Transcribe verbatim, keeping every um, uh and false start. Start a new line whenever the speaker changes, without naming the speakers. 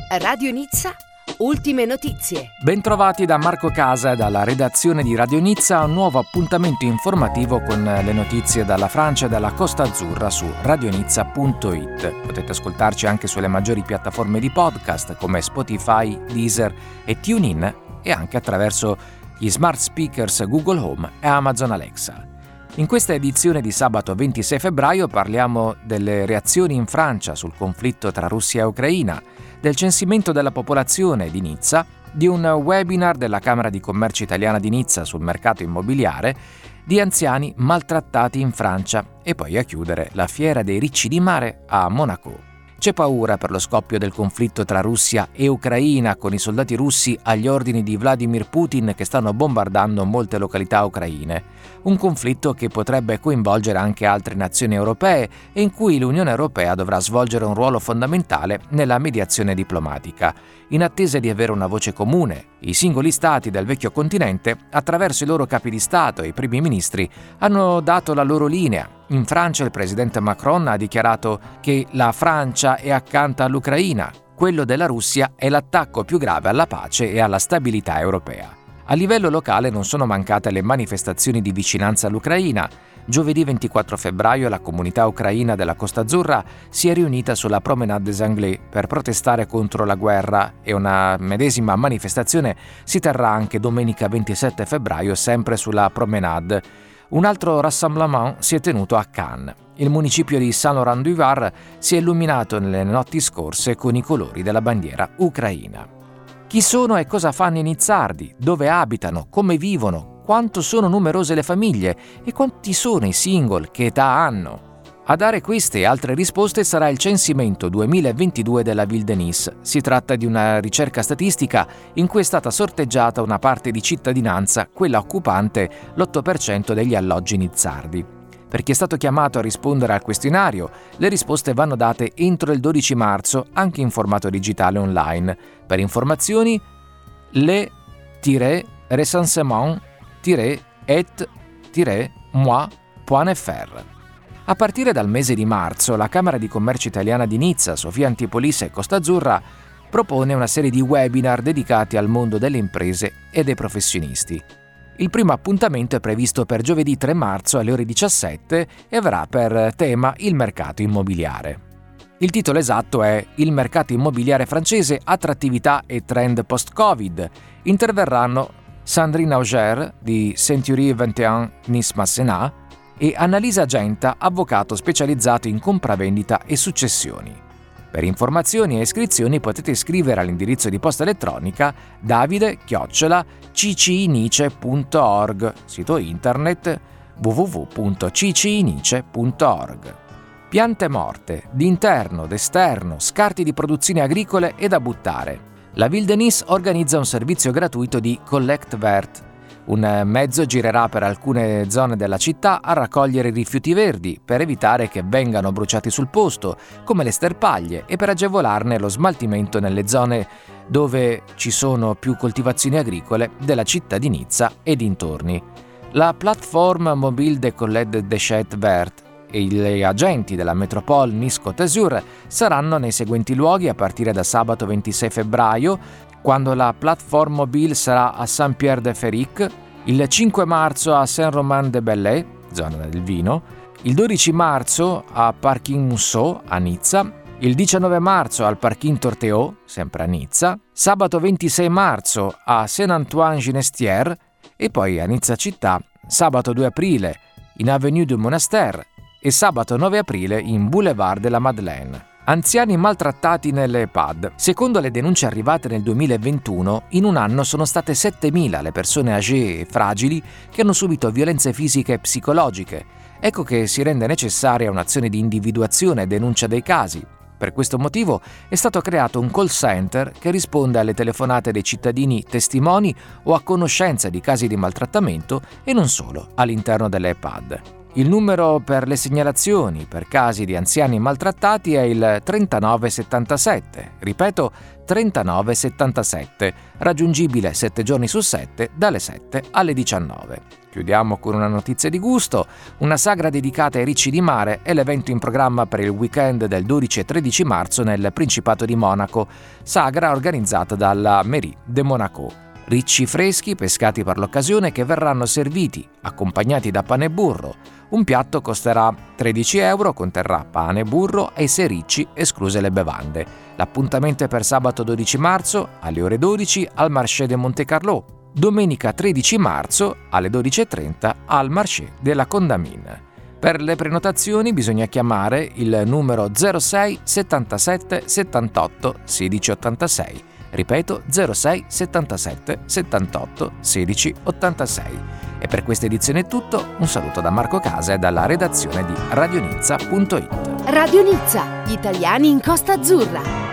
Radio Nizza, ultime notizie.
Bentrovati da Marco Casa e dalla redazione di Radio Nizza a un nuovo appuntamento informativo con le notizie dalla Francia e dalla Costa Azzurra su radionizza punto it. Potete ascoltarci anche sulle maggiori piattaforme di podcast come Spotify, Deezer e TuneIn e anche attraverso gli smart speakers Google Home e Amazon Alexa. In questa edizione di sabato ventisei febbraio parliamo delle reazioni in Francia sul conflitto tra Russia e Ucraina, del censimento della popolazione di Nizza, di un webinar della Camera di Commercio Italiana di Nizza sul mercato immobiliare, di anziani maltrattati in Francia e poi a chiudere la Fiera dei Ricci di Mare a Monaco. C'è paura per lo scoppio del conflitto tra Russia e Ucraina, con i soldati russi agli ordini di Vladimir Putin che stanno bombardando molte località ucraine. Un conflitto che potrebbe coinvolgere anche altre nazioni europee e in cui l'Unione Europea dovrà svolgere un ruolo fondamentale nella mediazione diplomatica. In attesa di avere una voce comune, i singoli stati del vecchio continente, attraverso i loro capi di Stato e i primi ministri, hanno dato la loro linea. In Francia il presidente Macron ha dichiarato che la Francia è accanto all'Ucraina, quello della Russia è l'attacco più grave alla pace e alla stabilità europea. A livello locale non sono mancate le manifestazioni di vicinanza all'Ucraina. Giovedì ventiquattro febbraio la comunità ucraina della Costa Azzurra si è riunita sulla Promenade des Anglais per protestare contro la guerra e una medesima manifestazione si terrà anche domenica ventisette febbraio sempre sulla Promenade. Un altro rassemblement si è tenuto a Cannes. Il municipio di Saint-Laurent-du-Var si è illuminato nelle notti scorse con i colori della bandiera ucraina. Chi sono e cosa fanno i nizzardi? Dove abitano? Come vivono? Quanto sono numerose le famiglie? E quanti sono i single? Che età hanno? A dare queste e altre risposte sarà il censimento duemilaventidue della Ville de Nice. Si tratta di una ricerca statistica in cui è stata sorteggiata una parte di cittadinanza, quella occupante l'otto per cento degli alloggi nizzardi. Per chi è stato chiamato a rispondere al questionario, le risposte vanno date entro il dodici marzo, anche in formato digitale online. Per informazioni, le-recensement-et-moi.fr. A partire dal mese di marzo, la Camera di Commercio Italiana di Nizza, Sofia Antipolis e Costa Azzurra propone una serie di webinar dedicati al mondo delle imprese e dei professionisti. Il primo appuntamento è previsto per giovedì tre marzo alle ore diciassette e avrà per tema il mercato immobiliare. Il titolo esatto è «Il mercato immobiliare francese, attrattività e trend post-Covid». Interverranno Sandrine Auger di Century ventuno Nice Massenat e Annalisa Genta, avvocato specializzato in compravendita e successioni. Per informazioni e iscrizioni potete scrivere all'indirizzo di posta elettronica davide chiocciola ccinice punto org, sito internet w w w punto ccinice punto org. Piante morte, d'interno, d'esterno, scarti di produzioni agricole e da buttare. La Ville de Nice organizza un servizio gratuito di Collect Vert. Un mezzo girerà per alcune zone della città a raccogliere i rifiuti verdi per evitare che vengano bruciati sul posto, come le sterpaglie, e per agevolarne lo smaltimento nelle zone dove ci sono più coltivazioni agricole della città di Nizza e dintorni. La Plateforme Mobile de Collecte des Déchets Verts e gli agenti della Métropole Nice-Côte d'Azur saranno nei seguenti luoghi a partire da sabato ventisei febbraio, quando la Plateforme Mobile sarà a Saint-Pierre-de-Féric, il cinque marzo a Saint-Romain-de-Belley, zona del vino, il dodici marzo a Parking Mousseau a Nizza, il diciannove marzo al Parking Torteau, sempre a Nizza, sabato ventisei marzo a Saint-Antoine-Ginestière e poi a Nizza città, sabato due aprile in Avenue du Monastère e sabato nove aprile in Boulevard de la Madeleine. Anziani maltrattati nelle E P A D. Secondo le denunce arrivate nel duemilaventuno, in un anno sono state settemila le persone âgée e fragili che hanno subito violenze fisiche e psicologiche. Ecco che si rende necessaria un'azione di individuazione e denuncia dei casi. Per questo motivo è stato creato un call center che risponde alle telefonate dei cittadini testimoni o a conoscenza di casi di maltrattamento e non solo all'interno delle E P A D. Il numero per le segnalazioni per casi di anziani maltrattati è il trentanove settantasette, ripeto trentanove settantasette, raggiungibile sette giorni su sette dalle sette alle diciannove. Chiudiamo con una notizia di gusto: una sagra dedicata ai ricci di mare è l'evento in programma per il weekend del dodici e tredici marzo nel Principato di Monaco, sagra organizzata dalla Mairie de Monaco. Ricci freschi pescati per l'occasione che verranno serviti accompagnati da pane e burro. Un piatto costerà tredici euro, conterrà pane, burro e sei ricci, escluse le bevande. L'appuntamento è per sabato dodici marzo alle ore dodici al Marché de Monte-Carlo, domenica tredici marzo alle dodici e trenta al Marché della Condamine. Per le prenotazioni bisogna chiamare il numero zero sei settantasette settantotto sedici ottantasei. Ripeto, zero sei settantasette settantotto sedici ottantasei. E per questa edizione è tutto, un saluto da Marco Casa e dalla redazione di radionizza punto it.
Radio Nizza, gli italiani in Costa Azzurra.